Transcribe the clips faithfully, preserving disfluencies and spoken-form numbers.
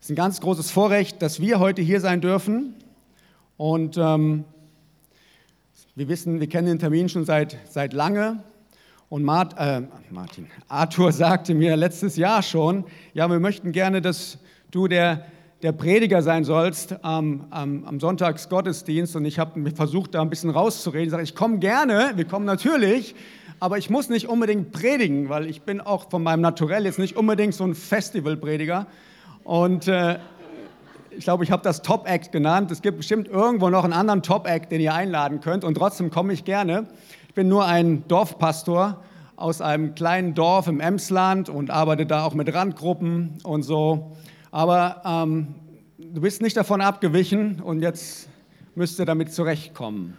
ist ein ganz großes Vorrecht, dass wir heute hier sein dürfen. Und ähm, wir wissen, wir kennen den Termin schon seit, seit lange. Und Mart, äh, Martin, Arthur sagte mir letztes Jahr schon, ja, wir möchten gerne, dass du der, der Prediger sein sollst ähm, am, am Sonntagsgottesdienst. Und ich habe versucht, da ein bisschen rauszureden. Ich sage, ich komme gerne, wir kommen natürlich, aber ich muss nicht unbedingt predigen, weil ich bin auch von meinem Naturell jetzt nicht unbedingt so ein Festivalprediger. Und äh, ich glaube, ich habe das Top-Act genannt. Es gibt bestimmt irgendwo noch einen anderen Top-Act, den ihr einladen könnt. Und trotzdem komme ich gerne. Ich bin nur ein Dorfpastor aus einem kleinen Dorf im Emsland und arbeite da auch mit Randgruppen und so. Aber ähm, du bist nicht davon abgewichen und jetzt müsst ihr damit zurechtkommen.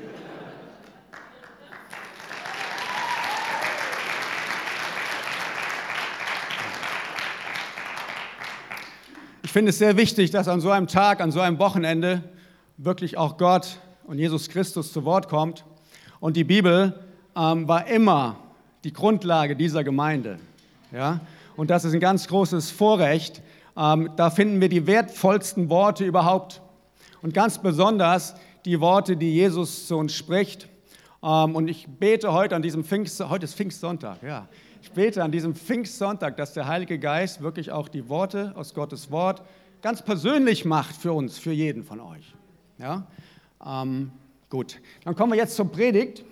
Ich finde es sehr wichtig, dass an so einem Tag, an so einem Wochenende wirklich auch Gott und Jesus Christus zu Wort kommt. Und die Bibel ähm, war immer die Grundlage dieser Gemeinde. Ja? Und das ist ein ganz großes Vorrecht. Ähm, da finden wir die wertvollsten Worte überhaupt. Und ganz besonders die Worte, die Jesus zu uns spricht. Ähm, und ich bete heute an diesem Pfingst, heute ist Pfingstsonntag, ja. Ich bete an diesem Pfingstsonntag, dass der Heilige Geist wirklich auch die Worte aus Gottes Wort ganz persönlich macht für uns, für jeden von euch. Ja? Ähm, gut, dann kommen wir jetzt zur Predigt.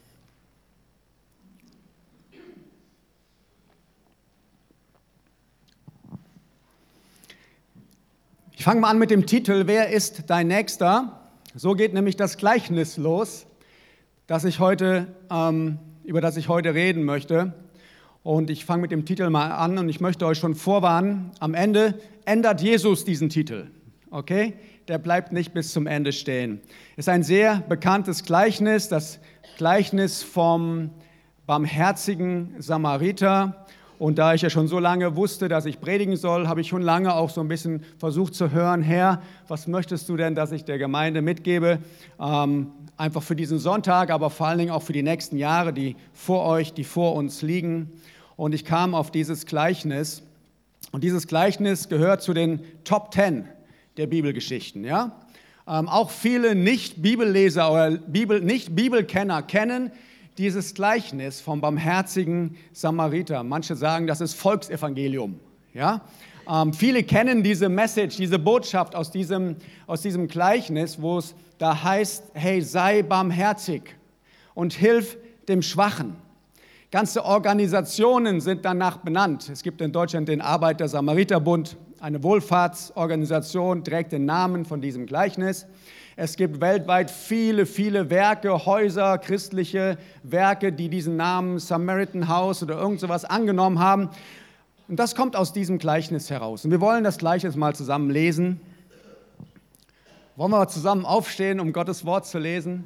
Ich fange mal an mit dem Titel, wer ist dein Nächster? So geht nämlich das Gleichnis los, das ich heute, ähm, über das ich heute reden möchte. Und ich fange mit dem Titel mal an und ich möchte euch schon vorwarnen, am Ende ändert Jesus diesen Titel, okay? Der bleibt nicht bis zum Ende stehen. Es ist ein sehr bekanntes Gleichnis, das Gleichnis vom barmherzigen Samariter. Und da ich ja schon so lange wusste, dass ich predigen soll, habe ich schon lange auch so ein bisschen versucht zu hören, Herr, was möchtest du denn, dass ich der Gemeinde mitgebe? Ähm, einfach für diesen Sonntag, aber vor allen Dingen auch für die nächsten Jahre, die vor euch, die vor uns liegen. Und ich kam auf dieses Gleichnis. Und dieses Gleichnis gehört zu den Top Ten der Bibelgeschichten. Ja? Ähm, auch viele Nicht-Bibelleser oder Bibel, Nicht-Bibelkenner kennen dieses Gleichnis vom barmherzigen Samariter. Manche sagen, das ist Volksevangelium. Ja? Ähm, viele kennen diese Message, diese Botschaft aus diesem, aus diesem Gleichnis, wo es da heißt, hey, sei barmherzig und hilf dem Schwachen. Ganze Organisationen sind danach benannt. Es gibt in Deutschland den Arbeiter-Samariter-Bund, eine Wohlfahrtsorganisation, trägt den Namen von diesem Gleichnis. Es gibt weltweit viele, viele Werke, Häuser, christliche Werke, die diesen Namen Samaritan House oder irgend sowas angenommen haben. Und das kommt aus diesem Gleichnis heraus. Und wir wollen das Gleichnis mal zusammen lesen. Wollen wir zusammen aufstehen, um Gottes Wort zu lesen?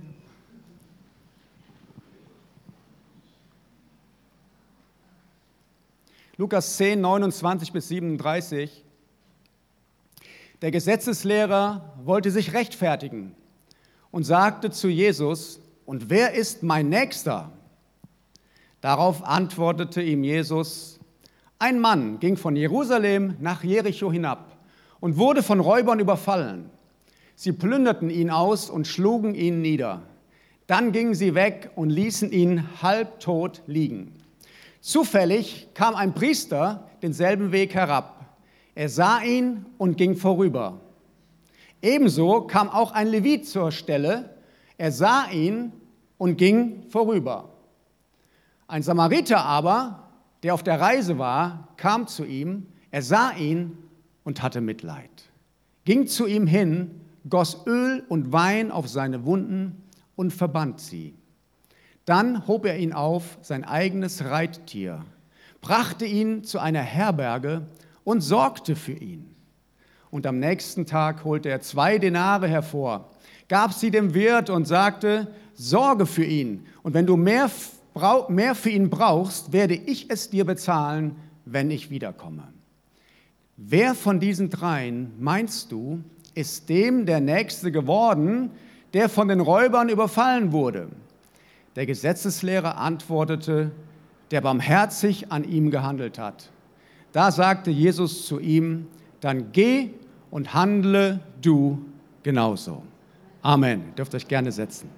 Lukas zehn, neunundzwanzig bis siebenunddreißig. Der Gesetzeslehrer wollte sich rechtfertigen und sagte zu Jesus, und wer ist mein Nächster? Darauf antwortete ihm Jesus, ein Mann ging von Jerusalem nach Jericho hinab und wurde von Räubern überfallen. Sie plünderten ihn aus und schlugen ihn nieder. Dann gingen sie weg und ließen ihn halbtot liegen. Zufällig kam ein Priester denselben Weg herab. Er sah ihn und ging vorüber. Ebenso kam auch ein Levit zur Stelle. Er sah ihn und ging vorüber. Ein Samariter aber, der auf der Reise war, kam zu ihm. Er sah ihn und hatte Mitleid. Ging zu ihm hin, goss Öl und Wein auf seine Wunden und verband sie. Dann hob er ihn auf, sein eigenes Reittier, brachte ihn zu einer Herberge und sorgte für ihn. Und am nächsten Tag holte er zwei Denare hervor, gab sie dem Wirt und sagte, sorge für ihn. Und wenn du mehr, mehr für ihn brauchst, werde ich es dir bezahlen, wenn ich wiederkomme. Wer von diesen dreien, meinst du, ist dem der Nächste geworden, der von den Räubern überfallen wurde? Der Gesetzeslehrer antwortete, der barmherzig an ihm gehandelt hat. Da sagte Jesus zu ihm, dann geh und handle du genauso. Amen. Ihr dürft euch gerne setzen.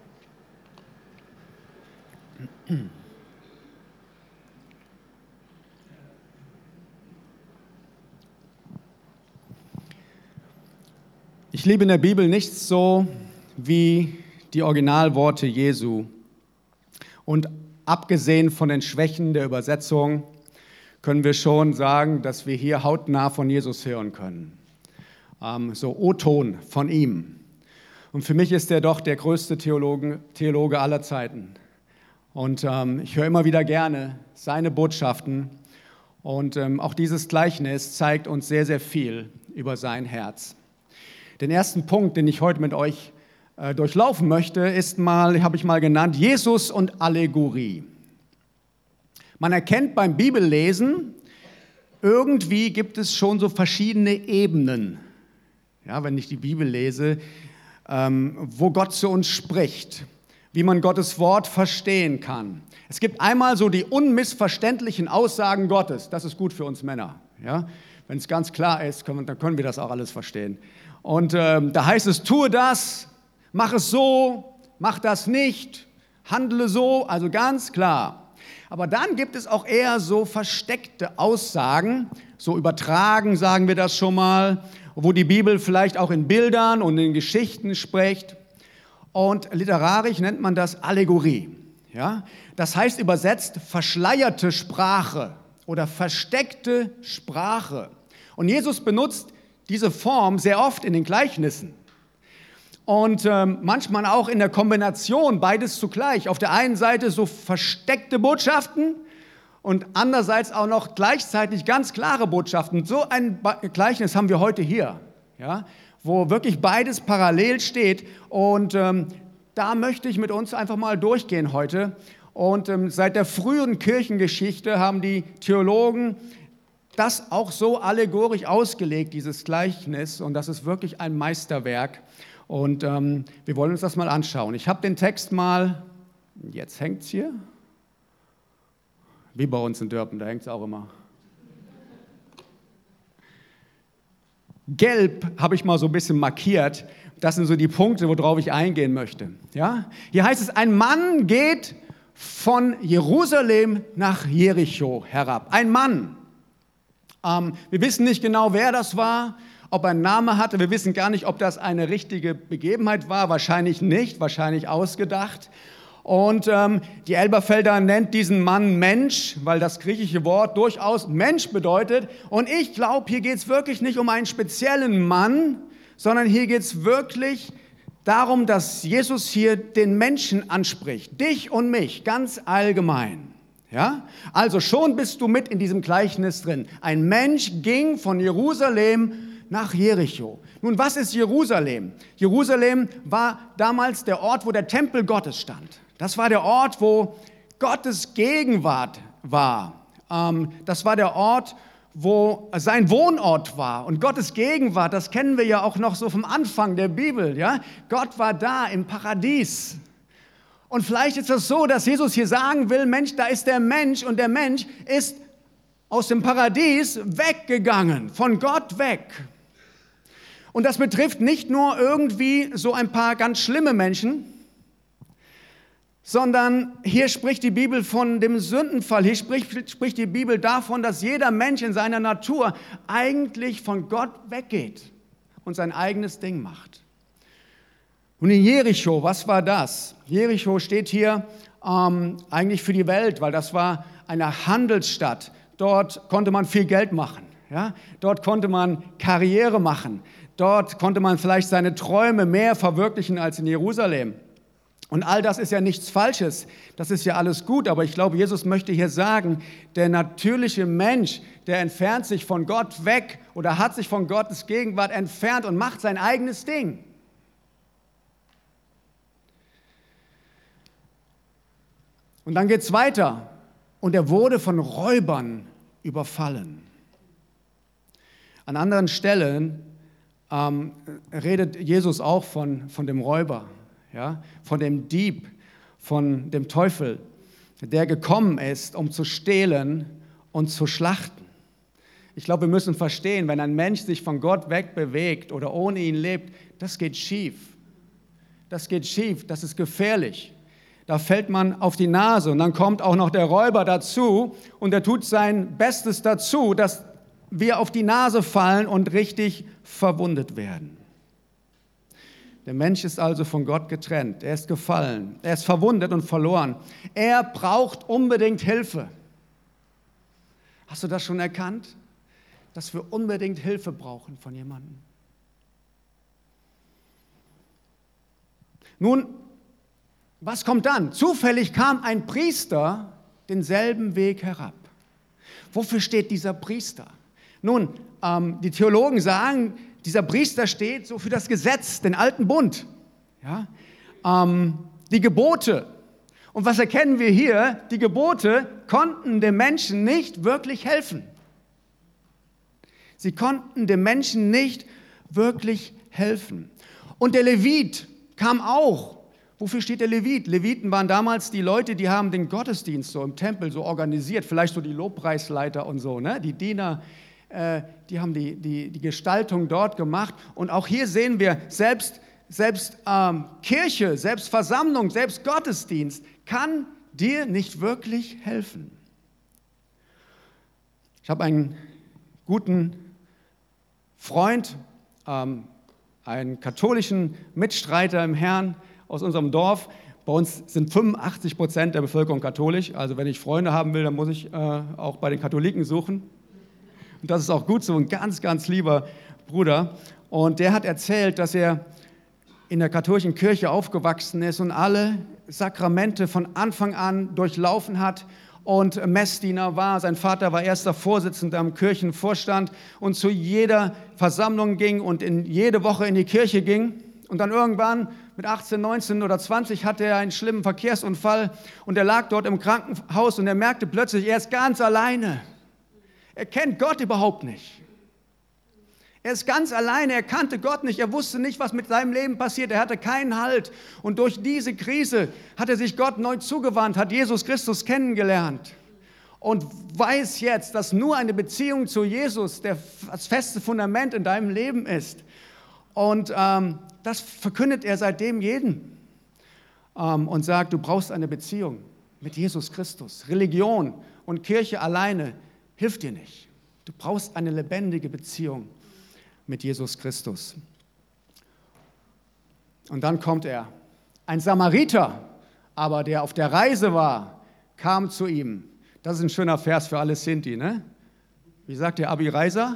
Ich liebe in der Bibel nichts so wie die Originalworte Jesu. Und abgesehen von den Schwächen der Übersetzung können wir schon sagen, dass wir hier hautnah von Jesus hören können. Ähm, so O-Ton von ihm. Und für mich ist er doch der größte Theologe, Theologe aller Zeiten. Und ähm, ich höre immer wieder gerne seine Botschaften. Und ähm, auch dieses Gleichnis zeigt uns sehr, sehr viel über sein Herz. Den ersten Punkt, den ich heute mit euch äh, durchlaufen möchte, ist mal, habe ich mal genannt, Jesus und Allegorie. Man erkennt beim Bibellesen, irgendwie gibt es schon so verschiedene Ebenen, ja, wenn ich die Bibel lese, ähm, wo Gott zu uns spricht, wie man Gottes Wort verstehen kann. Es gibt einmal so die unmissverständlichen Aussagen Gottes, das ist gut für uns Männer. Ja? Wenn es ganz klar ist, können wir, dann können wir das auch alles verstehen. Und ähm, da heißt es, tue das, mach es so, mach das nicht, handle so, also ganz klar. Aber dann gibt es auch eher so versteckte Aussagen, so übertragen, sagen wir das schon mal, wo die Bibel vielleicht auch in Bildern und in Geschichten spricht. Und literarisch nennt man das Allegorie. Ja? Das heißt übersetzt verschleierte Sprache oder versteckte Sprache. Und Jesus benutzt diese Form sehr oft in den Gleichnissen. Und ähm, manchmal auch in der Kombination, beides zugleich. Auf der einen Seite so versteckte Botschaften und andererseits auch noch gleichzeitig ganz klare Botschaften. So ein Gleichnis haben wir heute hier, ja, wo wirklich beides parallel steht. Und ähm, da möchte ich mit uns einfach mal durchgehen heute. Und ähm, seit der frühen Kirchengeschichte haben die Theologen das auch so allegorisch ausgelegt, dieses Gleichnis. Und das ist wirklich ein Meisterwerk. Und ähm, wir wollen uns das mal anschauen. Ich habe den Text mal, jetzt hängt es hier, wie bei uns in Dörpen, da hängt es auch immer. Gelb habe ich mal so ein bisschen markiert. Das sind so die Punkte, worauf ich eingehen möchte. Ja? Hier heißt es, ein Mann geht von Jerusalem nach Jericho herab. Ein Mann. Ähm, wir wissen nicht genau, wer das war. Ob er einen Namen hatte, wir wissen gar nicht, ob das eine richtige Begebenheit war, wahrscheinlich nicht, wahrscheinlich ausgedacht. Und ähm, die Elberfelder nennt diesen Mann Mensch, weil das griechische Wort durchaus Mensch bedeutet. Und ich glaube, hier geht es wirklich nicht um einen speziellen Mann, sondern hier geht es wirklich darum, dass Jesus hier den Menschen anspricht, dich und mich, ganz allgemein. Ja? Also schon bist du mit in diesem Gleichnis drin. Ein Mensch ging von Jerusalem nach Jericho. Nun, was ist Jerusalem? Jerusalem war damals der Ort, wo der Tempel Gottes stand. Das war der Ort, wo Gottes Gegenwart war. Ähm, das war der Ort, wo sein Wohnort war. Und Gottes Gegenwart, das kennen wir ja auch noch so vom Anfang der Bibel. Ja? Gott war da im Paradies. Und vielleicht ist es so, dass Jesus hier sagen will, Mensch, da ist der Mensch und der Mensch ist aus dem Paradies weggegangen, von Gott weg. Und das betrifft nicht nur irgendwie so ein paar ganz schlimme Menschen, sondern hier spricht die Bibel von dem Sündenfall. Hier spricht, spricht die Bibel davon, dass jeder Mensch in seiner Natur eigentlich von Gott weggeht und sein eigenes Ding macht. Und in Jericho, was war das? Jericho steht hier ähm, eigentlich für die Welt, weil das war eine Handelsstadt. Dort konnte man viel Geld machen. Ja? Dort konnte man Karriere machen. Dort konnte man vielleicht seine Träume mehr verwirklichen als in Jerusalem. Und all das ist ja nichts Falsches, das ist ja alles gut, aber ich glaube, Jesus möchte hier sagen, der natürliche Mensch, der entfernt sich von Gott weg oder hat sich von Gottes Gegenwart entfernt und macht sein eigenes Ding. Und dann geht es weiter und er wurde von Räubern überfallen. An anderen Stellen ähm, redet Jesus auch von, von dem Räuber. Ja, von dem Dieb, von dem Teufel, der gekommen ist, um zu stehlen und zu schlachten. Ich glaube, wir müssen verstehen, wenn ein Mensch sich von Gott wegbewegt oder ohne ihn lebt, das geht schief. Das geht schief, das ist gefährlich. Da fällt man auf die Nase und dann kommt auch noch der Räuber dazu und er tut sein Bestes dazu, dass wir auf die Nase fallen und richtig verwundet werden. Der Mensch ist also von Gott getrennt, er ist gefallen, er ist verwundet und verloren. Er braucht unbedingt Hilfe. Hast du das schon erkannt? Dass wir unbedingt Hilfe brauchen von jemandem. Nun, was kommt dann? Zufällig kam ein Priester denselben Weg herab. Wofür steht dieser Priester? Nun, ähm, die Theologen sagen, dieser Priester steht so für das Gesetz, den alten Bund, ja? ähm, die Gebote. Und was erkennen wir hier? Die Gebote konnten dem Menschen nicht wirklich helfen. Sie konnten dem Menschen nicht wirklich helfen. Und der Levit kam auch. Wofür steht der Levit? Leviten waren damals die Leute, die haben den Gottesdienst so im Tempel so organisiert, vielleicht so die Lobpreisleiter und so, ne? Die Diener, äh, die haben die, die, die Gestaltung dort gemacht. Und auch hier sehen wir, selbst, selbst ähm, Kirche, selbst Versammlung, selbst Gottesdienst kann dir nicht wirklich helfen. Ich habe einen guten Freund, ähm, einen katholischen Mitstreiter im Herrn aus unserem Dorf. Bei uns sind fünfundachtzig Prozent der Bevölkerung katholisch. Also wenn ich Freunde haben will, dann muss ich äh, auch bei den Katholiken suchen. Und das ist auch gut so, ein ganz, ganz lieber Bruder. Und der hat erzählt, dass er in der katholischen Kirche aufgewachsen ist und alle Sakramente von Anfang an durchlaufen hat und Messdiener war. Sein Vater war erster Vorsitzender im Kirchenvorstand und zu jeder Versammlung ging und in jede Woche in die Kirche ging. Und dann irgendwann mit achtzehn, neunzehn oder zwanzig hatte er einen schlimmen Verkehrsunfall und er lag dort im Krankenhaus und er merkte plötzlich, er ist ganz alleine. Er kennt Gott überhaupt nicht. Er ist ganz alleine, er kannte Gott nicht, er wusste nicht, was mit seinem Leben passiert, er hatte keinen Halt. Und durch diese Krise hat er sich Gott neu zugewandt, hat Jesus Christus kennengelernt und weiß jetzt, dass nur eine Beziehung zu Jesus der, das feste Fundament in deinem Leben ist. Und ähm, das verkündet er seitdem jedem ähm, und sagt, du brauchst eine Beziehung mit Jesus Christus. Religion und Kirche alleine hilft dir nicht. Du brauchst eine lebendige Beziehung mit Jesus Christus. Und dann kommt er. Ein Samariter, aber der auf der Reise war, kam zu ihm. Das ist ein schöner Vers für alle Sinti, ne? Wie sagt der Abi Reiser?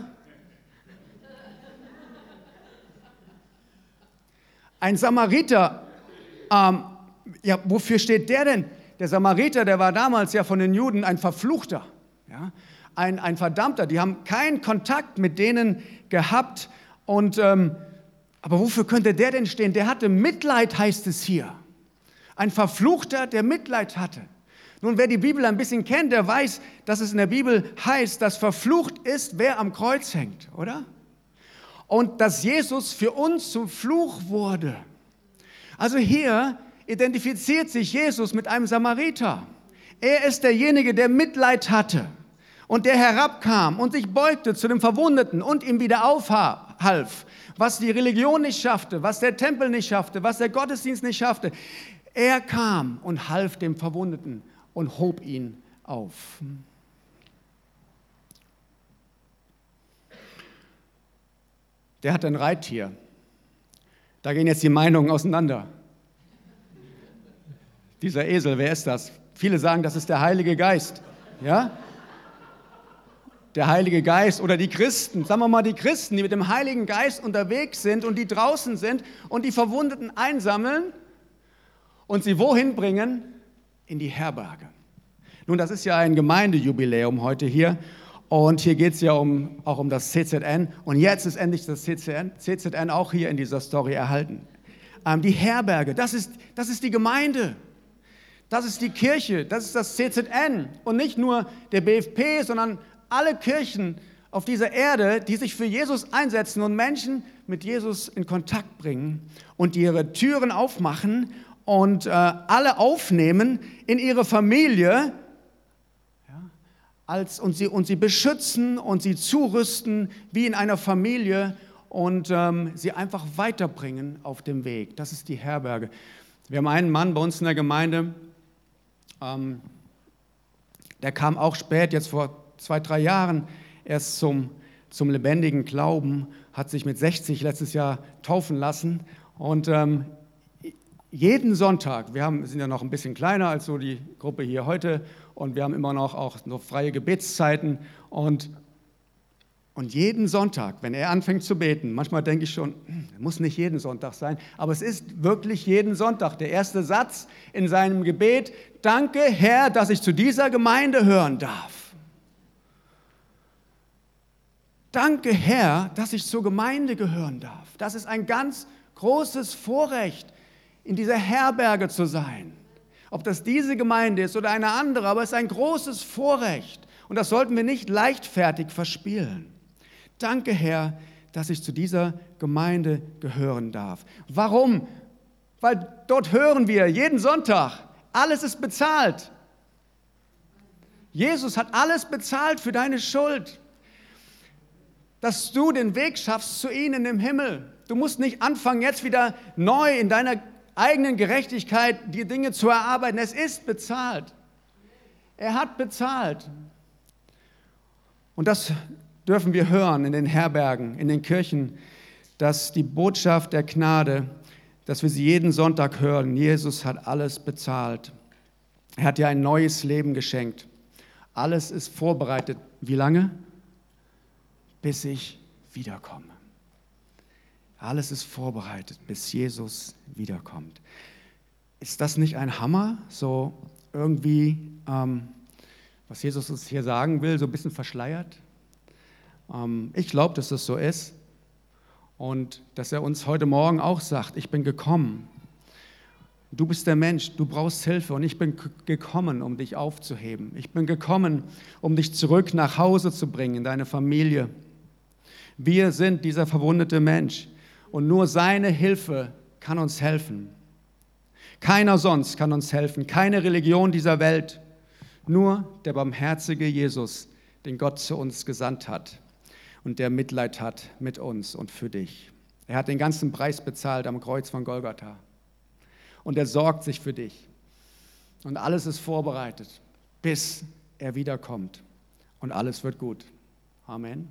Ein Samariter, ähm, ja, wofür steht der denn? Der Samariter, der war damals ja von den Juden ein Verfluchter, ja? Ein, ein Verdammter. Die haben keinen Kontakt mit denen gehabt. Und, ähm, aber wofür könnte der denn stehen? Der hatte Mitleid, heißt es hier. Ein Verfluchter, der Mitleid hatte. Nun, wer die Bibel ein bisschen kennt, der weiß, dass es in der Bibel heißt, dass verflucht ist, wer am Kreuz hängt, oder? Und dass Jesus für uns zum Fluch wurde. Also hier identifiziert sich Jesus mit einem Samariter. Er ist derjenige, der Mitleid hatte und der herabkam und sich beugte zu dem Verwundeten und ihm wieder aufhalf, was die Religion nicht schaffte, was der Tempel nicht schaffte, was der Gottesdienst nicht schaffte. Er kam und half dem Verwundeten und hob ihn auf. Der hat ein Reittier. Da gehen jetzt die Meinungen auseinander. Dieser Esel, wer ist das? Viele sagen, das ist der Heilige Geist. Ja? Der Heilige Geist oder die Christen, sagen wir mal die Christen, die mit dem Heiligen Geist unterwegs sind und die draußen sind und die Verwundeten einsammeln und sie wohin bringen? In die Herberge. Nun, das ist ja ein Gemeindejubiläum heute hier und hier geht es ja um, auch um das C Z N und jetzt ist endlich das C Z N, C Z N auch hier in dieser Story erhalten. Ähm, die Herberge, das ist, das ist die Gemeinde. Das ist die Kirche, das ist das C Z N und nicht nur der B F P, sondern alle Kirchen auf dieser Erde, die sich für Jesus einsetzen und Menschen mit Jesus in Kontakt bringen und ihre Türen aufmachen und äh, alle aufnehmen in ihre Familie, ja, als, und, sie, und sie beschützen und sie zurüsten wie in einer Familie und ähm, sie einfach weiterbringen auf dem Weg. Das ist die Herberge. Wir haben einen Mann bei uns in der Gemeinde, ähm, der kam auch spät, jetzt vor zwei, drei Jahren, erst zum, zum lebendigen Glauben, hat sich mit sechzig letztes Jahr taufen lassen und ähm, jeden Sonntag, wir haben, sind ja noch ein bisschen kleiner als so die Gruppe hier heute und wir haben immer noch auch noch freie Gebetszeiten und, und jeden Sonntag, wenn er anfängt zu beten, manchmal denke ich schon, muss nicht jeden Sonntag sein, aber es ist wirklich jeden Sonntag der erste Satz in seinem Gebet: Danke, Herr, dass ich zu dieser Gemeinde hören darf. Danke, Herr, dass ich zur Gemeinde gehören darf. Das ist ein ganz großes Vorrecht, in dieser Herberge zu sein. Ob das diese Gemeinde ist oder eine andere, aber es ist ein großes Vorrecht. Und das sollten wir nicht leichtfertig verspielen. Danke, Herr, dass ich zu dieser Gemeinde gehören darf. Warum? Weil dort hören wir jeden Sonntag, alles ist bezahlt. Jesus hat alles bezahlt für deine Schuld. Dass du den Weg schaffst zu ihm im Himmel. Du musst nicht anfangen, jetzt wieder neu in deiner eigenen Gerechtigkeit die Dinge zu erarbeiten. Es ist bezahlt. Er hat bezahlt. Und das dürfen wir hören in den Herbergen, in den Kirchen, dass die Botschaft der Gnade, dass wir sie jeden Sonntag hören. Jesus hat alles bezahlt. Er hat dir ein neues Leben geschenkt. Alles ist vorbereitet. Wie lange? Bis ich wiederkomme. Alles ist vorbereitet, bis Jesus wiederkommt. Ist das nicht ein Hammer? So irgendwie, ähm, was Jesus uns hier sagen will, so ein bisschen verschleiert? Ähm, ich glaube, dass das so ist und dass er uns heute Morgen auch sagt, ich bin gekommen. Du bist der Mensch, du brauchst Hilfe und ich bin gekommen, um dich aufzuheben. Ich bin gekommen, um dich zurück nach Hause zu bringen, in deine Familie. Wir sind dieser verwundete Mensch. Und nur seine Hilfe kann uns helfen. Keiner sonst kann uns helfen, keine Religion dieser Welt. Nur der barmherzige Jesus, den Gott zu uns gesandt hat und der Mitleid hat mit uns und für dich. Er hat den ganzen Preis bezahlt am Kreuz von Golgatha. Und er sorgt sich für dich. Und alles ist vorbereitet, bis er wiederkommt. Und alles wird gut. Amen.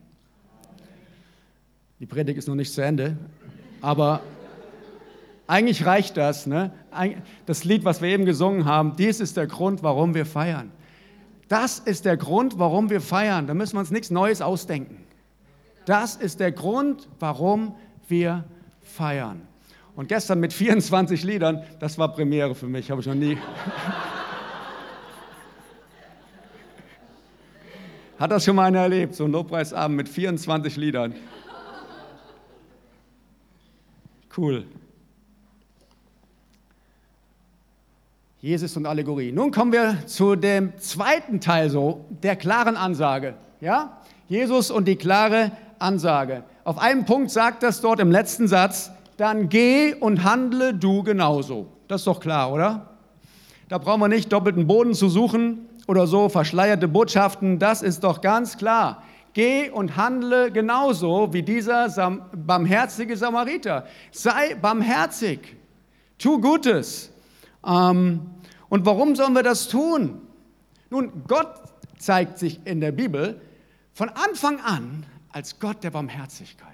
Die Predigt ist noch nicht zu Ende, aber eigentlich reicht das. Ne? Das Lied, was wir eben gesungen haben, dies ist der Grund, warum wir feiern. Das ist der Grund, warum wir feiern. Da müssen wir uns nichts Neues ausdenken. Das ist der Grund, warum wir feiern. Und gestern mit vierundzwanzig Liedern, das war Premiere für mich, habe ich noch nie. Hat das schon mal einer erlebt, so ein Lobpreisabend mit vierundzwanzig Liedern? Cool. Jesus und Allegorie. Nun kommen wir zu dem zweiten Teil so, der klaren Ansage. Ja? Jesus und die klare Ansage. Auf einen Punkt sagt das dort im letzten Satz, dann geh und handle du genauso. Das ist doch klar, oder? Da brauchen wir nicht doppelten Boden zu suchen oder so verschleierte Botschaften. Das ist doch ganz klar. Geh und handle genauso wie dieser Sam- barmherzige Samariter. Sei barmherzig, tu Gutes. Ähm, und warum sollen wir das tun? Nun, Gott zeigt sich in der Bibel von Anfang an als Gott der Barmherzigkeit.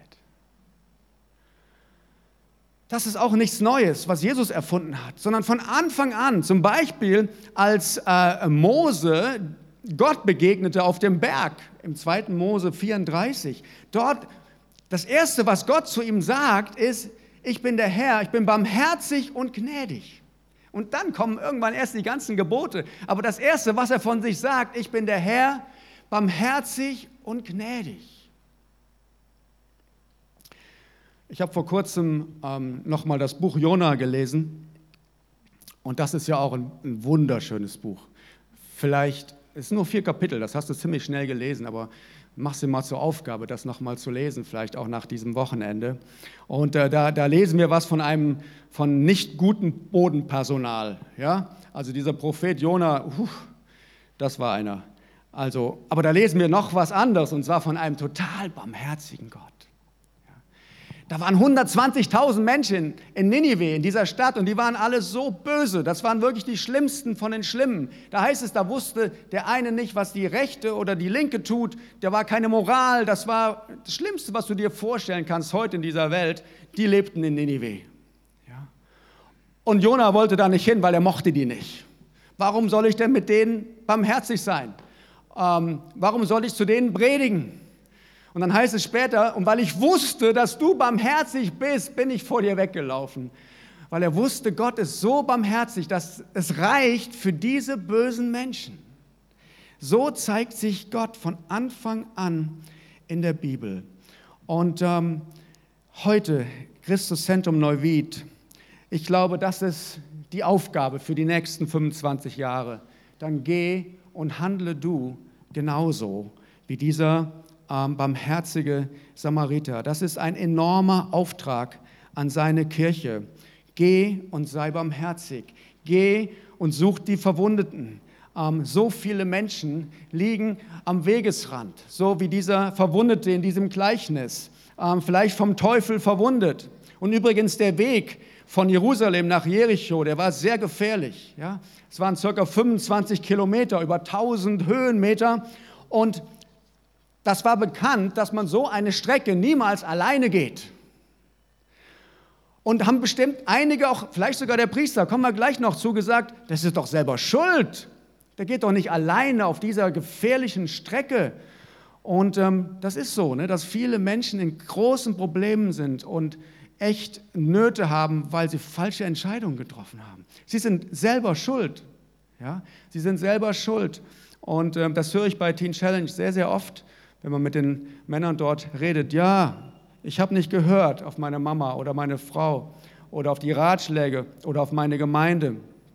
Das ist auch nichts Neues, was Jesus erfunden hat, sondern von Anfang an, zum Beispiel als äh, Mose Gott begegnete auf dem Berg, im zweiten Mose vierunddreißig. Dort, das Erste, was Gott zu ihm sagt, ist, ich bin der Herr, ich bin barmherzig und gnädig. Und dann kommen irgendwann erst die ganzen Gebote. Aber das Erste, was er von sich sagt, ich bin der Herr, barmherzig und gnädig. Ich habe vor kurzem ähm, nochmal das Buch Jona gelesen. Und das ist ja auch ein, ein wunderschönes Buch. Vielleicht Es sind nur vier Kapitel, das hast du ziemlich schnell gelesen, aber mach dir mal zur Aufgabe, das nochmal zu lesen, vielleicht auch nach diesem Wochenende. Und äh, da, da lesen wir was von einem von nicht gutem Bodenpersonal. Ja? Also dieser Prophet Jona, uh, das war einer. Also, aber da lesen wir noch was anderes, und zwar von einem total barmherzigen Gott. Da waren hundertzwanzigtausend Menschen in Ninive, in dieser Stadt, und die waren alle so böse. Das waren wirklich die Schlimmsten von den Schlimmen. Da heißt es, da wusste der eine nicht, was die Rechte oder die Linke tut. Da war keine Moral. Das war das Schlimmste, was du dir vorstellen kannst heute in dieser Welt. Die lebten in Ninive. Ja. Und Jona wollte da nicht hin, weil er mochte die nicht. Warum soll ich denn mit denen barmherzig sein? Ähm, warum soll ich zu denen predigen? Und dann heißt es später, und weil ich wusste, dass du barmherzig bist, bin ich vor dir weggelaufen. Weil er wusste, Gott ist so barmherzig, dass es reicht für diese bösen Menschen. So zeigt sich Gott von Anfang an in der Bibel. Und ähm, heute, Christuszentrum Neuwied, ich glaube, das ist die Aufgabe für die nächsten fünfundzwanzig Jahre. Dann geh und handle du genauso wie dieser Ähm, barmherzige Samariter. Das ist ein enormer Auftrag an seine Kirche. Geh und sei barmherzig. Geh und such die Verwundeten. Ähm, so viele Menschen liegen am Wegesrand, so wie dieser Verwundete in diesem Gleichnis, ähm, vielleicht vom Teufel verwundet. Und übrigens der Weg von Jerusalem nach Jericho, der war sehr gefährlich. Ja? Es waren ca. fünfundzwanzig Kilometer, über tausend Höhenmeter, und das war bekannt, dass man so eine Strecke niemals alleine geht. Und haben bestimmt einige, auch vielleicht sogar der Priester, kommen wir gleich noch zu, gesagt, das ist doch selber schuld. Der geht doch nicht alleine auf dieser gefährlichen Strecke. Und ähm, das ist so, ne, dass viele Menschen in großen Problemen sind und echt Nöte haben, weil sie falsche Entscheidungen getroffen haben. Sie sind selber schuld. Ja? Sie sind selber schuld. Und ähm, das höre ich bei Teen Challenge sehr, sehr oft, wenn man mit den Männern dort redet. Ja, ich habe nicht gehört auf meine Mama oder meine Frau oder auf die Ratschläge oder auf meine Gemeinde.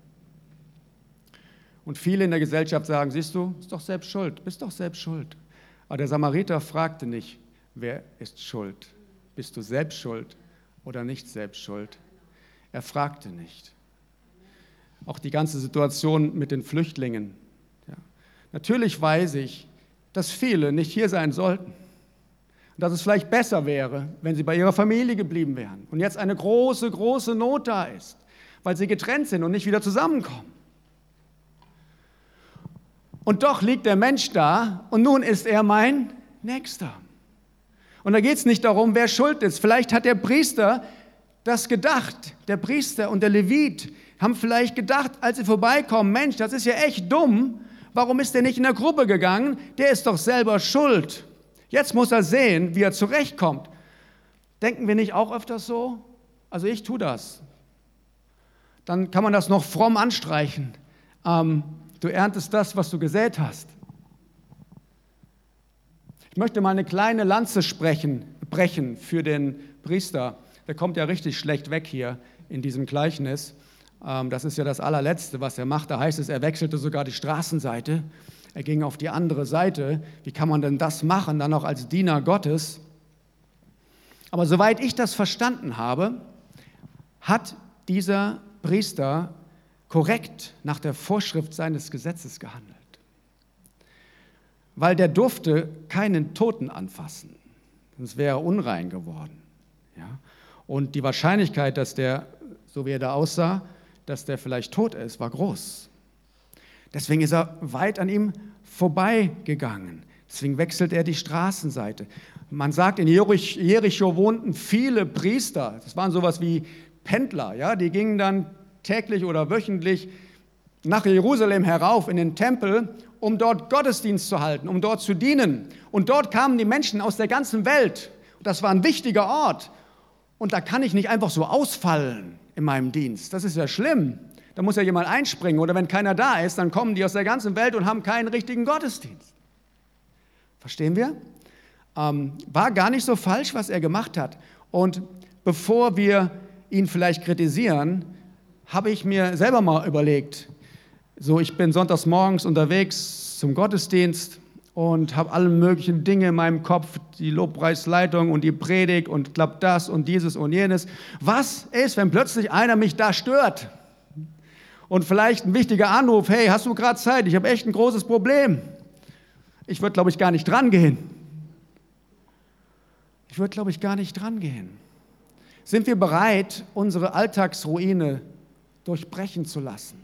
Und viele in der Gesellschaft sagen, siehst du, bist doch selbst schuld, bist doch selbst schuld. Aber der Samariter fragte nicht, wer ist schuld? Bist du selbst schuld oder nicht selbst schuld? Er fragte nicht. Auch die ganze Situation mit den Flüchtlingen. Ja. Natürlich weiß ich, dass viele nicht hier sein sollten. Und dass es vielleicht besser wäre, wenn sie bei ihrer Familie geblieben wären. Und jetzt eine große, große Not da ist, weil sie getrennt sind und nicht wieder zusammenkommen. Und doch liegt der Mensch da und nun ist er mein Nächster. Und da geht es nicht darum, wer schuld ist. Vielleicht hat der Priester das gedacht. Der Priester und der Levit haben vielleicht gedacht, als sie vorbeikommen, Mensch, das ist ja echt dumm. Warum ist der nicht in der Gruppe gegangen? Der ist doch selber schuld. Jetzt muss er sehen, wie er zurechtkommt. Denken wir nicht auch öfters so? Also ich tue das. Dann kann man das noch fromm anstreichen. Ähm, du erntest das, was du gesät hast. Ich möchte mal eine kleine Lanze sprechen, brechen für den Priester. Der kommt ja richtig schlecht weg hier in diesem Gleichnis. Das ist ja das allerletzte, was er macht. Da heißt es, er wechselte sogar die Straßenseite. Er ging auf die andere Seite. Wie kann man denn das machen, dann noch als Diener Gottes? Aber soweit ich das verstanden habe, hat dieser Priester korrekt nach der Vorschrift seines Gesetzes gehandelt. Weil der durfte keinen Toten anfassen, sonst wäre er unrein geworden. Ja? Und die Wahrscheinlichkeit, dass der, so wie er da aussah, dass der vielleicht tot ist, war groß. Deswegen ist er weit an ihm vorbeigegangen. Deswegen wechselt er die Straßenseite. Man sagt, in Jericho wohnten viele Priester. Das waren sowas wie Pendler. Ja? Die gingen dann täglich oder wöchentlich nach Jerusalem herauf in den Tempel, um dort Gottesdienst zu halten, um dort zu dienen. Und dort kamen die Menschen aus der ganzen Welt. Und das war ein wichtiger Ort. Und da kann ich nicht einfach so ausfallen in meinem Dienst. Das ist ja schlimm. Da muss ja jemand einspringen. Oder wenn keiner da ist, dann kommen die aus der ganzen Welt und haben keinen richtigen Gottesdienst. Verstehen wir? Ähm, war gar nicht so falsch, was er gemacht hat. Und bevor wir ihn vielleicht kritisieren, habe ich mir selber mal überlegt, so ich bin sonntags morgens unterwegs zum Gottesdienst und habe alle möglichen Dinge in meinem Kopf, die Lobpreisleitung und die Predigt und klappt das und dieses und jenes. Was ist, wenn plötzlich einer mich da stört? Und vielleicht ein wichtiger Anruf, hey, hast du gerade Zeit? Ich habe echt ein großes Problem. Ich würde, glaube ich, gar nicht dran gehen. Ich würde, glaube ich, gar nicht dran gehen. Sind wir bereit, unsere Alltagsruine durchbrechen zu lassen,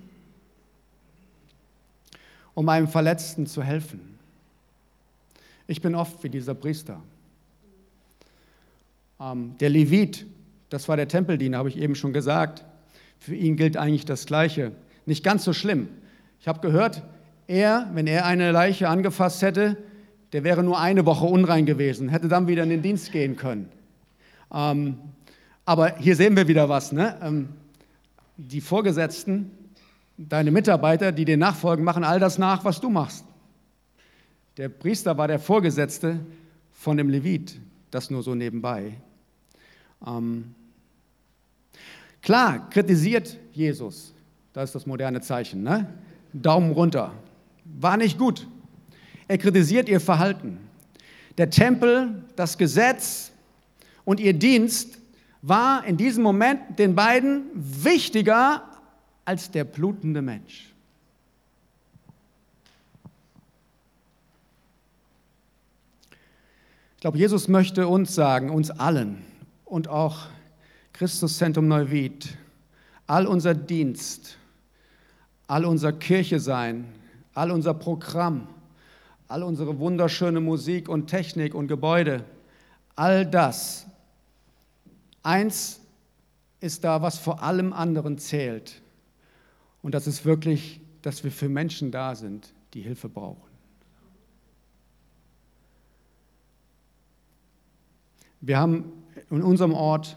um einem Verletzten zu helfen? Ich bin oft wie dieser Priester. Ähm, der Levit, das war der Tempeldiener, habe ich eben schon gesagt. Für ihn gilt eigentlich das Gleiche. Nicht ganz so schlimm. Ich habe gehört, er, wenn er eine Leiche angefasst hätte, der wäre nur eine Woche unrein gewesen, hätte dann wieder in den Dienst gehen können. Ähm, aber hier sehen wir wieder was, ne? Ähm, die Vorgesetzten, deine Mitarbeiter, die dir nachfolgen, machen all das nach, was du machst. Der Priester war der Vorgesetzte von dem Levit, das nur so nebenbei. Ähm, klar, kritisiert Jesus, das ist das moderne Zeichen, ne? Daumen runter, war nicht gut. Er kritisiert ihr Verhalten. Der Tempel, das Gesetz und ihr Dienst war in diesem Moment den beiden wichtiger als der blutende Mensch. Ich glaube, Jesus möchte uns sagen, uns allen und auch Christuszentrum Neuwied, all unser Dienst, all unser Kirche sein, all unser Programm, all unsere wunderschöne Musik und Technik und Gebäude, all das, eins ist da, was vor allem anderen zählt. Und das ist wirklich, dass wir für Menschen da sind, die Hilfe brauchen. Wir haben in unserem Ort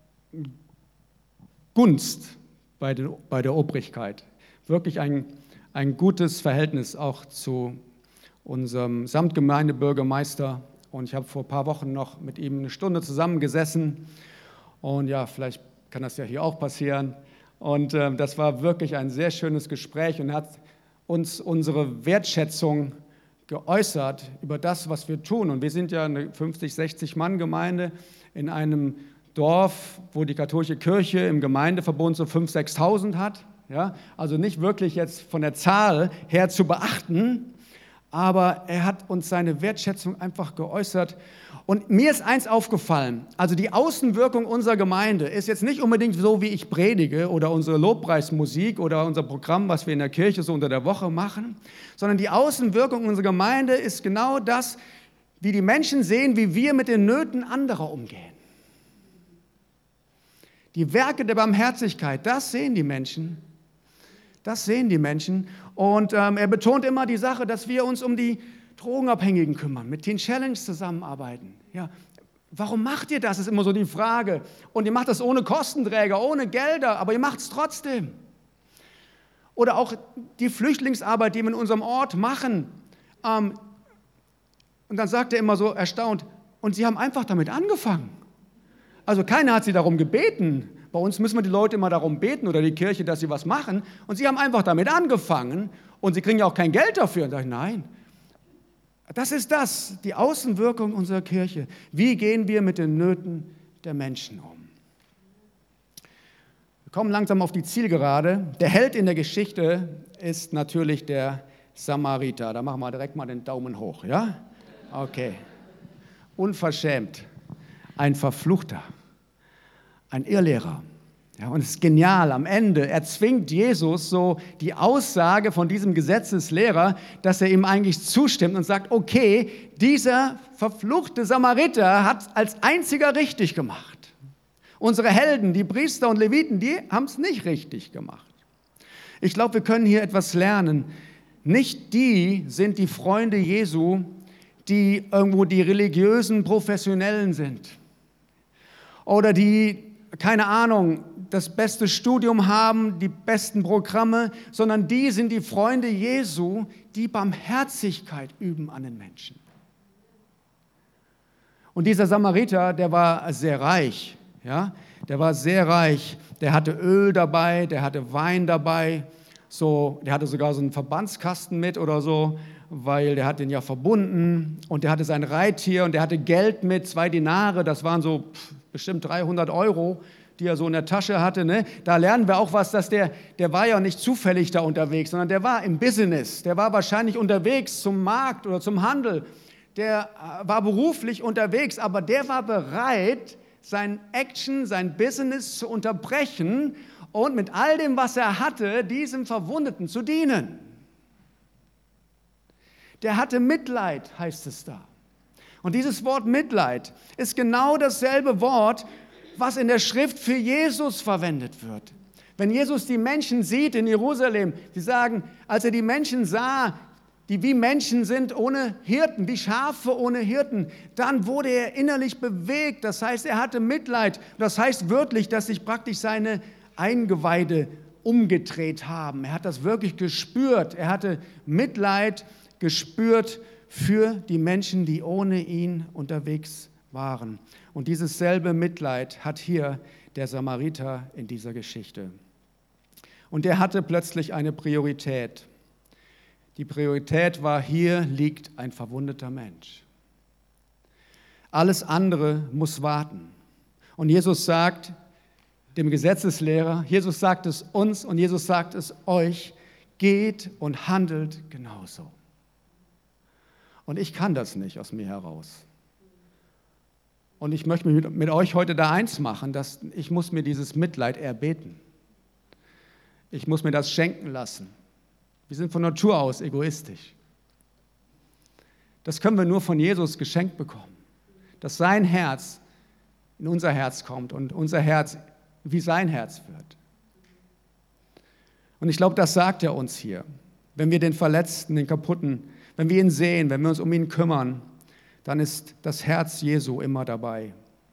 Gunst bei der, bei der Obrigkeit. Wirklich ein, ein gutes Verhältnis auch zu unserem Samtgemeindebürgermeister. Und ich habe vor ein paar Wochen noch mit ihm eine Stunde zusammengesessen. Und ja, vielleicht kann das ja hier auch passieren. Und äh, das war wirklich ein sehr schönes Gespräch und hat uns unsere Wertschätzung geäußert über das, was wir tun. Und wir sind ja eine fünfzig, sechzig Mann Gemeinde in einem Dorf, wo die katholische Kirche im Gemeindeverbund so fünftausend, sechstausend hat. Ja? Also nicht wirklich jetzt von der Zahl her zu beachten, aber er hat uns seine Wertschätzung einfach geäußert. Und mir ist eins aufgefallen, also die Außenwirkung unserer Gemeinde ist jetzt nicht unbedingt so, wie ich predige oder unsere Lobpreismusik oder unser Programm, was wir in der Kirche so unter der Woche machen, sondern die Außenwirkung unserer Gemeinde ist genau das, wie die Menschen sehen, wie wir mit den Nöten anderer umgehen. Die Werke der Barmherzigkeit, das sehen die Menschen. Das sehen die Menschen. Und ähm, er betont immer die Sache, dass wir uns um die Drogenabhängigen kümmern, mit Teen Challenge zusammenarbeiten. Ja, warum macht ihr das, ist immer so die Frage. Und ihr macht das ohne Kostenträger, ohne Gelder, aber ihr macht es trotzdem. Oder auch die Flüchtlingsarbeit, die wir in unserem Ort machen. Ähm, und dann sagt er immer so erstaunt, und sie haben einfach damit angefangen. Also keiner hat sie darum gebeten. Bei uns müssen wir die Leute immer darum beten oder die Kirche, dass sie was machen. Und sie haben einfach damit angefangen und sie kriegen ja auch kein Geld dafür. Und sage ich, nein. Das ist das, die Außenwirkung unserer Kirche. Wie gehen wir mit den Nöten der Menschen um? Wir kommen langsam auf die Zielgerade. Der Held in der Geschichte ist natürlich der Samariter. Da machen wir direkt mal den Daumen hoch, ja? Okay. Unverschämt. Ein Verfluchter. Ein Irrlehrer. Ja, und es ist genial, am Ende erzwingt Jesus so die Aussage von diesem Gesetzeslehrer, dass er ihm eigentlich zustimmt und sagt, okay, dieser verfluchte Samariter hat als einziger richtig gemacht. Unsere Helden, die Priester und Leviten, die haben es nicht richtig gemacht. Ich glaube, wir können hier etwas lernen. Nicht die sind die Freunde Jesu, die irgendwo die religiösen Professionellen sind oder die, keine Ahnung, das beste Studium haben, die besten Programme, sondern die sind die Freunde Jesu, die Barmherzigkeit üben an den Menschen. Und dieser Samariter, der war sehr reich, ja, der war sehr reich, der hatte Öl dabei, der hatte Wein dabei, so, der hatte sogar so einen Verbandskasten mit oder so, weil der hat den ja verbunden und der hatte sein Reittier und der hatte Geld mit, zwei Dinare, das waren so bestimmt dreihundert Euro, die er so in der Tasche hatte. Ne? Da lernen wir auch was, dass der, der war ja nicht zufällig da unterwegs, sondern der war im Business. Der war wahrscheinlich unterwegs zum Markt oder zum Handel. Der war beruflich unterwegs, aber der war bereit, sein Action, sein Business zu unterbrechen und mit all dem, was er hatte, diesem Verwundeten zu dienen. Der hatte Mitleid, heißt es da. Und dieses Wort Mitleid ist genau dasselbe Wort, was in der Schrift für Jesus verwendet wird. Wenn Jesus die Menschen sieht in Jerusalem, die sagen, als er die Menschen sah, die wie Menschen sind ohne Hirten, wie Schafe ohne Hirten, dann wurde er innerlich bewegt. Das heißt, er hatte Mitleid. Das heißt wörtlich, dass sich praktisch seine Eingeweide umgedreht haben. Er hat das wirklich gespürt. Er hatte Mitleid gespürt für die Menschen, die ohne ihn unterwegs waren. Und dieses selbe Mitleid hat hier der Samariter in dieser Geschichte. Und er hatte plötzlich eine Priorität. Die Priorität war, hier liegt ein verwundeter Mensch. Alles andere muss warten. Und Jesus sagt dem Gesetzeslehrer, Jesus sagt es uns und Jesus sagt es euch, geht und handelt genauso. Und ich kann das nicht aus mir heraus. Und ich möchte mit, mit euch heute da eins machen, dass ich muss mir dieses Mitleid erbeten. Ich muss mir das schenken lassen. Wir sind von Natur aus egoistisch. Das können wir nur von Jesus geschenkt bekommen. Dass sein Herz in unser Herz kommt und unser Herz wie sein Herz wird. Und ich glaube, das sagt er uns hier. Wenn wir den Verletzten, den Kaputten, wenn wir ihn sehen, wenn wir uns um ihn kümmern, dann ist das Herz Jesu immer dabei.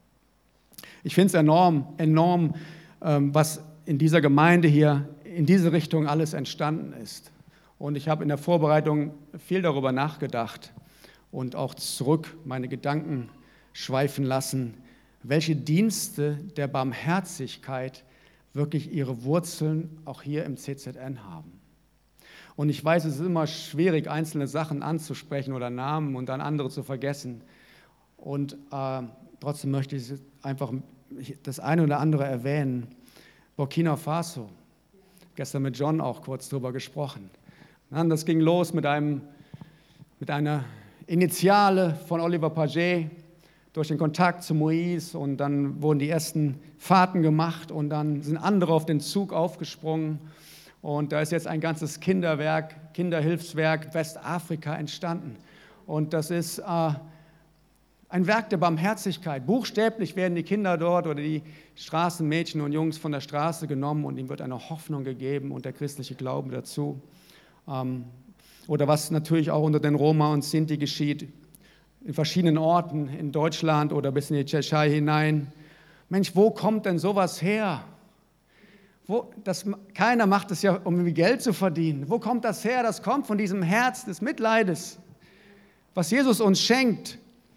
Ich finde es enorm, enorm, was in dieser Gemeinde hier in diese Richtung alles entstanden ist. Und ich habe in der Vorbereitung viel darüber nachgedacht und auch zurück meine Gedanken schweifen lassen, welche Dienste der Barmherzigkeit wirklich ihre Wurzeln auch hier im C Z N haben. Und ich weiß, es ist immer schwierig, einzelne Sachen anzusprechen oder Namen und dann andere zu vergessen. Und äh, trotzdem möchte ich einfach das eine oder andere erwähnen. Burkina Faso, gestern mit John auch kurz drüber gesprochen. Das ging los mit, einem, mit einer Initiale von Oliver Paget durch den Kontakt zu Moïse und dann wurden die ersten Fahrten gemacht und dann sind andere auf den Zug aufgesprungen und da ist jetzt ein ganzes Kinderwerk, Kinderhilfswerk Westafrika entstanden und das ist äh, ein Werk der Barmherzigkeit. Buchstäblich werden die Kinder dort oder die Straßenmädchen und Jungs von der Straße genommen und ihnen wird eine Hoffnung gegeben und der christliche Glaube dazu. Ähm, oder was natürlich auch unter den Roma und Sinti geschieht, in verschiedenen Orten in Deutschland oder bis in die Tschechei hinein. Mensch, wo kommt denn sowas her? Wo, das, keiner macht es ja, um Geld zu verdienen. Wo kommt das her? Das kommt von diesem Herz des Mitleides, was Jesus uns schenkt.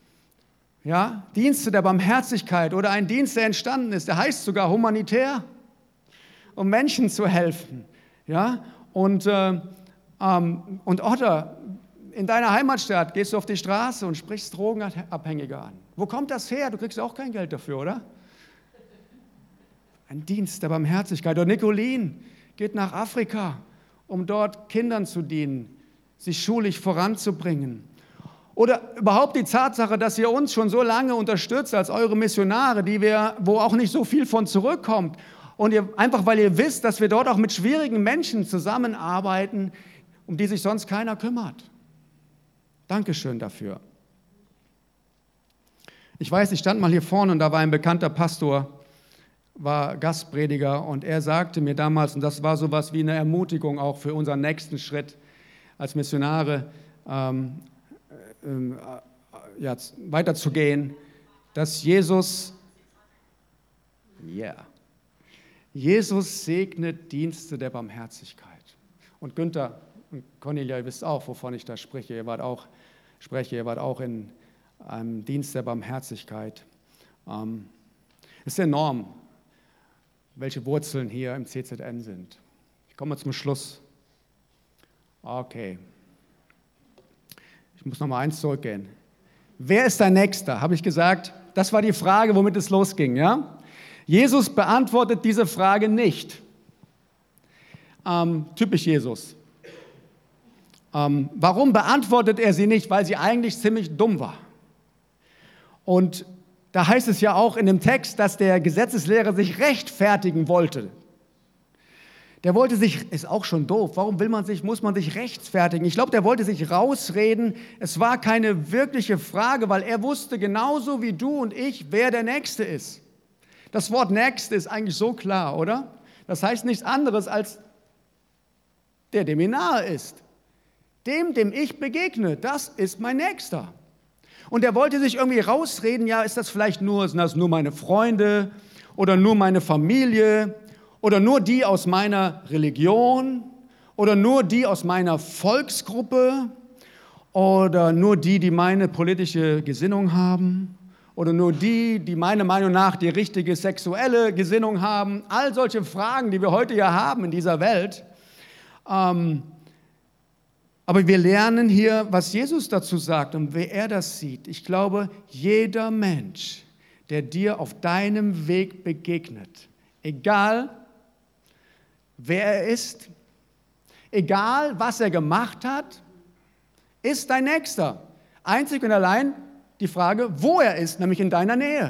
Ja, Dienste der Barmherzigkeit oder ein Dienst, der entstanden ist, der heißt sogar humanitär, um Menschen zu helfen. Ja, und, äh, ähm, und Otter, in deiner Heimatstadt gehst du auf die Straße und sprichst Drogenabhängige an. Wo kommt das her? Du kriegst auch kein Geld dafür, oder? Ein Dienst der Barmherzigkeit. Und Nicolin geht nach Afrika, um dort Kindern zu dienen, sich schulisch voranzubringen. Oder überhaupt die Tatsache, dass ihr uns schon so lange unterstützt als eure Missionare, die wir, wo auch nicht so viel von zurückkommt. Und ihr, einfach weil ihr wisst, dass wir dort auch mit schwierigen Menschen zusammenarbeiten, um die sich sonst keiner kümmert. Dankeschön dafür. Ich weiß, ich stand mal hier vorne und da war ein bekannter Pastor, war Gastprediger und er sagte mir damals, und das war sowas wie eine Ermutigung auch für unseren nächsten Schritt als Missionare, ähm, äh, ja, weiterzugehen, dass Jesus, yeah, Jesus segnet Dienste der Barmherzigkeit. Und Günther und Cornelia, ihr wisst auch, wovon ich da spreche. Ihr wart auch, spreche, ihr wart auch in einem Dienst der Barmherzigkeit. Ähm, es ist enorm, welche Wurzeln hier im C Z N sind. Ich komme zum Schluss. Okay. Ich muss noch mal eins zurückgehen. Wer ist dein Nächster? Habe ich gesagt, das war die Frage, womit es losging. Ja? Jesus beantwortet diese Frage nicht. Ähm, typisch Jesus. Ähm, warum beantwortet er sie nicht? Weil sie eigentlich ziemlich dumm war. Und da heißt es ja auch in dem Text, dass der Gesetzeslehrer sich rechtfertigen wollte. Der wollte sich, ist auch schon doof, warum will man sich, muss man sich rechtfertigen? Ich glaube, der wollte sich rausreden. Es war keine wirkliche Frage, weil er wusste genauso wie du und ich, wer der Nächste ist. Das Wort Nächste ist eigentlich so klar, oder? Das heißt nichts anderes als der, der mir nahe ist. Dem, dem ich begegne, das ist mein Nächster. Und er wollte sich irgendwie rausreden, ja, ist das vielleicht nur, sind das nur meine Freunde oder nur meine Familie oder nur die aus meiner Religion oder nur die aus meiner Volksgruppe oder nur die, die meine politische Gesinnung haben oder nur die, die meiner Meinung nach die richtige sexuelle Gesinnung haben. All solche Fragen, die wir heute ja haben in dieser Welt. Ähm, aber wir lernen hier, was Jesus dazu sagt und wie er das sieht. Ich glaube, jeder Mensch, der dir auf deinem Weg begegnet, egal wer er ist, egal was er gemacht hat, ist dein Nächster. Einzig und allein die Frage, wo er ist, nämlich in deiner Nähe.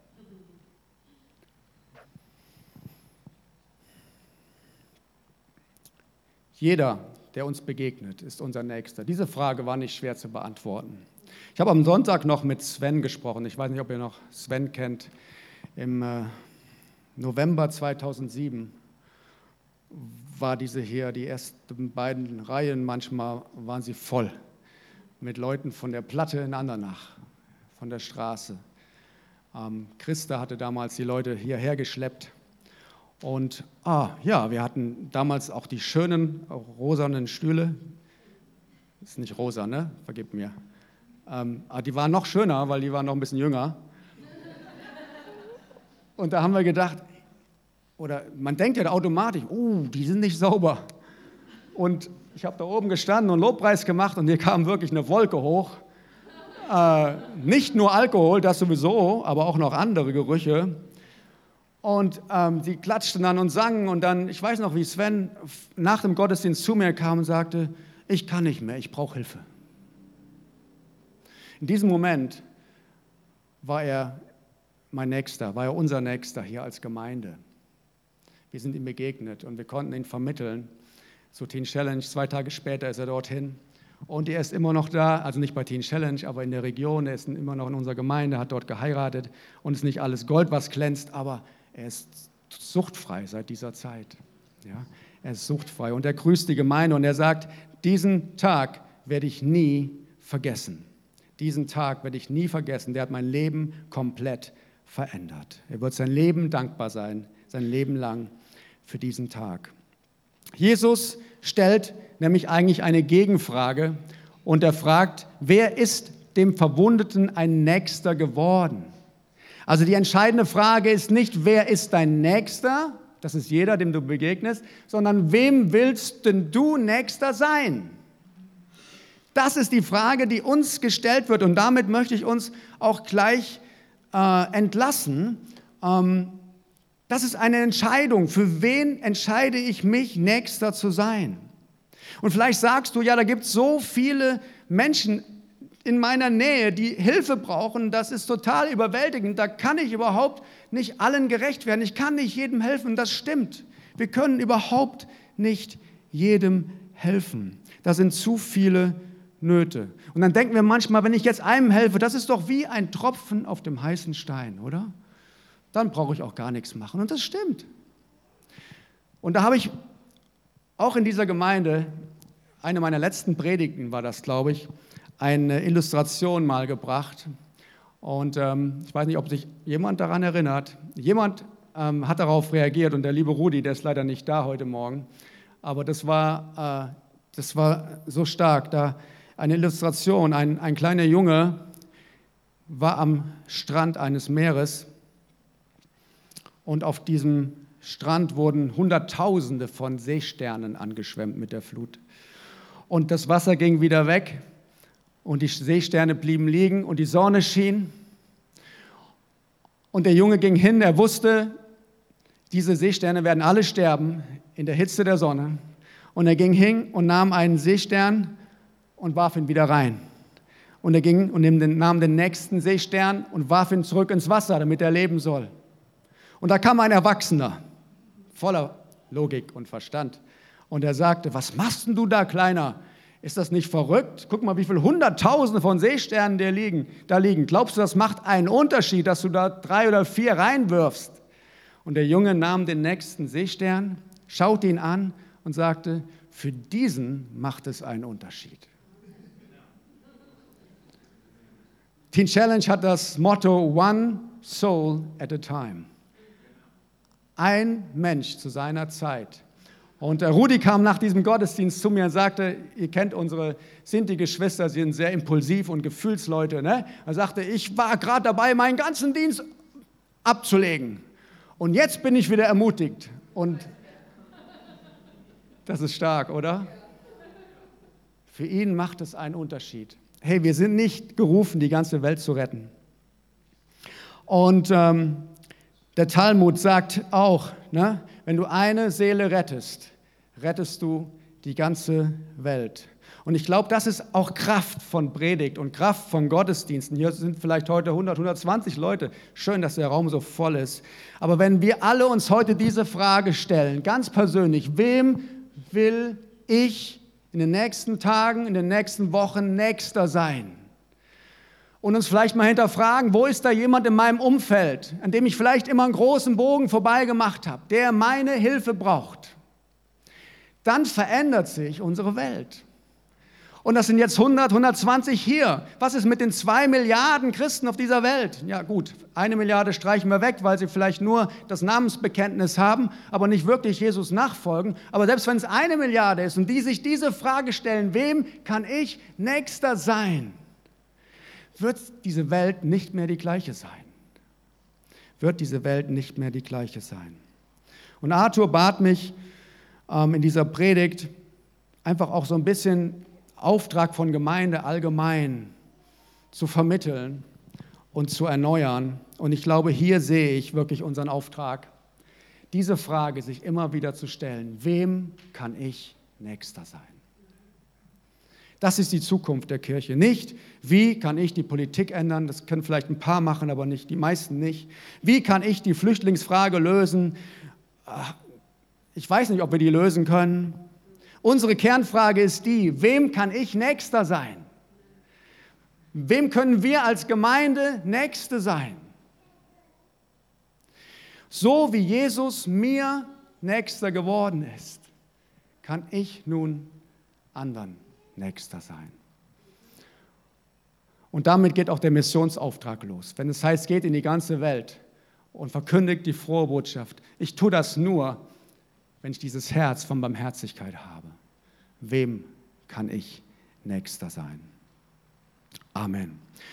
Jeder, der uns begegnet, ist unser Nächster. Diese Frage war nicht schwer zu beantworten. Ich habe am Sonntag noch mit Sven gesprochen. Ich weiß nicht, ob ihr noch Sven kennt. Im äh, November zweitausendsieben war diese hier, die ersten beiden Reihen, manchmal waren sie voll mit Leuten von der Platte in Andernach, von der Straße. Ähm, Christa hatte damals die Leute hierher geschleppt. Und ah, ja, wir hatten damals auch die schönen rosanen Stühle. Ist nicht rosa, ne? Vergib mir. Ähm, aber die waren noch schöner, weil die waren noch ein bisschen jünger. Und da haben wir gedacht, oder man denkt ja automatisch, oh, die sind nicht sauber. Und ich habe da oben gestanden und Lobpreis gemacht und hier kam wirklich eine Wolke hoch. Äh, nicht nur Alkohol, das sowieso, aber auch noch andere Gerüche. Und ähm, sie klatschten dann und sangen und dann, ich weiß noch, wie Sven nach dem Gottesdienst zu mir kam und sagte, ich kann nicht mehr, ich brauche Hilfe. In diesem Moment war er mein Nächster, war er unser Nächster hier als Gemeinde. Wir sind ihm begegnet und wir konnten ihn vermitteln zu Teen Challenge. Zwei Tage später ist er dorthin und er ist immer noch da, also nicht bei Teen Challenge, aber in der Region. Er ist immer noch in unserer Gemeinde, hat dort geheiratet und ist nicht alles Gold, was glänzt, aber er ist suchtfrei seit dieser Zeit. Ja, er ist suchtfrei und er grüßt die Gemeinde und er sagt, diesen Tag werde ich nie vergessen. Diesen Tag werde ich nie vergessen. Der hat mein Leben komplett verändert. Er wird sein Leben dankbar sein, sein Leben lang für diesen Tag. Jesus stellt nämlich eigentlich eine Gegenfrage und er fragt, wer ist dem Verwundeten ein Nächster geworden? Also die entscheidende Frage ist nicht, wer ist dein Nächster, das ist jeder, dem du begegnest, sondern wem willst denn du Nächster sein? Das ist die Frage, die uns gestellt wird und damit möchte ich uns auch gleich äh, entlassen. Ähm, das ist eine Entscheidung. Für wen entscheide ich mich, Nächster zu sein? Und vielleicht sagst du, ja, da gibt es so viele Menschen in meiner Nähe, die Hilfe brauchen, das ist total überwältigend. Da kann ich überhaupt nicht allen gerecht werden. Ich kann nicht jedem helfen, das stimmt. Wir können überhaupt nicht jedem helfen. Da sind zu viele Nöte. Und dann denken wir manchmal, wenn ich jetzt einem helfe, das ist doch wie ein Tropfen auf dem heißen Stein, oder? Dann brauche ich auch gar nichts machen. Und das stimmt. Und da habe ich auch in dieser Gemeinde, eine meiner letzten Predigten war das, glaube ich, eine Illustration mal gebracht. Und ähm, ich weiß nicht, ob sich jemand daran erinnert. Jemand ähm, hat darauf reagiert und der liebe Rudi, der ist leider nicht da heute Morgen. Aber das war, äh, das war so stark. Da eine Illustration, ein, ein kleiner Junge war am Strand eines Meeres und auf diesem Strand wurden Hunderttausende von Seesternen angeschwemmt mit der Flut. Und das Wasser ging wieder weg und die Seesterne blieben liegen und die Sonne schien. Und der Junge ging hin, er wusste, diese Seesterne werden alle sterben in der Hitze der Sonne. Und er ging hin und nahm einen Seestern und warf ihn wieder rein. Und er ging und nahm den nächsten Seestern und warf ihn zurück ins Wasser, damit er leben soll. Und da kam ein Erwachsener, voller Logik und Verstand. Und er sagte, was machst denn du da, Kleiner? Ist das nicht verrückt? Guck mal, wie viele Hunderttausende von Seesternen da liegen, da liegen. Glaubst du, das macht einen Unterschied, dass du da drei oder vier reinwirfst? Und der Junge nahm den nächsten Seestern, schaute ihn an und sagte, für diesen macht es einen Unterschied. Teen Challenge hat das Motto One Soul at a Time. Ein Mensch zu seiner Zeit. Und Rudi kam nach diesem Gottesdienst zu mir und sagte, ihr kennt unsere Sinti-Geschwister, sie sind sehr impulsiv und Gefühlsleute. Ne? Er sagte, ich war gerade dabei, meinen ganzen Dienst abzulegen. Und jetzt bin ich wieder ermutigt. Und das ist stark, oder? Für ihn macht es einen Unterschied. Hey, wir sind nicht gerufen, die ganze Welt zu retten. Und ähm, der Talmud sagt auch, ne, wenn du eine Seele rettest, rettest du die ganze Welt. Und ich glaube, das ist auch Kraft von Predigt und Kraft von Gottesdiensten. Hier sind vielleicht heute hundert, hundertzwanzig Leute. Schön, dass der Raum so voll ist. Aber wenn wir alle uns heute diese Frage stellen, ganz persönlich, wem will ich in den nächsten Tagen, in den nächsten Wochen Nächster sein? Und uns vielleicht mal hinterfragen, wo ist da jemand in meinem Umfeld, an dem ich vielleicht immer einen großen Bogen vorbeigemacht habe, der meine Hilfe braucht. Dann verändert sich unsere Welt. Und das sind jetzt hundert, hundertzwanzig hier. Was ist mit den zwei Milliarden Christen auf dieser Welt? Ja gut, eine Milliarde streichen wir weg, weil sie vielleicht nur das Namensbekenntnis haben, aber nicht wirklich Jesus nachfolgen. Aber selbst wenn es eine Milliarde ist und die sich diese Frage stellen, wem kann ich Nächster sein? Wird diese Welt nicht mehr die gleiche sein. Wird diese Welt nicht mehr die gleiche sein. Und Arthur bat mich ähm, in dieser Predigt einfach auch so ein bisschen Auftrag von Gemeinde allgemein zu vermitteln und zu erneuern. Und ich glaube, hier sehe ich wirklich unseren Auftrag, diese Frage sich immer wieder zu stellen, wem kann ich Nächster sein? Das ist die Zukunft der Kirche. Nicht, wie kann ich die Politik ändern, das können vielleicht ein paar machen, aber nicht die meisten nicht. Wie kann ich die Flüchtlingsfrage lösen? Ich weiß nicht, ob wir die lösen können. Unsere Kernfrage ist die, wem kann ich Nächster sein? Wem können wir als Gemeinde Nächste sein? So wie Jesus mir Nächster geworden ist, kann ich nun anderen Nächster sein. Und damit geht auch der Missionsauftrag los. Wenn es heißt, geht in die ganze Welt und verkündigt die frohe Botschaft. Ich tue das nur, wenn ich dieses Herz von Barmherzigkeit habe. Wem kann ich Nächster sein? Amen.